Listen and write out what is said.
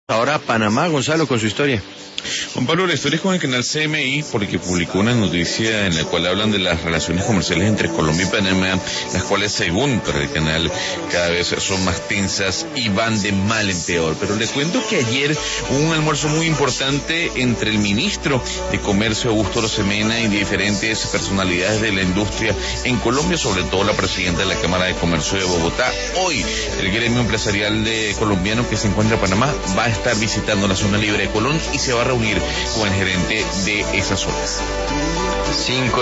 Ahora Panamá, Gonzalo, con su historia. Juan Pablo, la historia es con el canal CMI porque publicó una noticia en la cual hablan de las relaciones comerciales entre Colombia y Panamá, las cuales según para el canal cada vez son más tensas y van de mal en peor. Pero le cuento que ayer hubo un almuerzo muy importante entre el ministro de Comercio Augusto Arosemena y diferentes personalidades de la industria en Colombia, sobre todo la presidenta de la Cámara de Comercio de Bogotá. Hoy el gremio empresarial colombiano que se encuentra en Panamá va a estar visitando la zona libre de Colón y se va a reunir con el gerente de esa zona.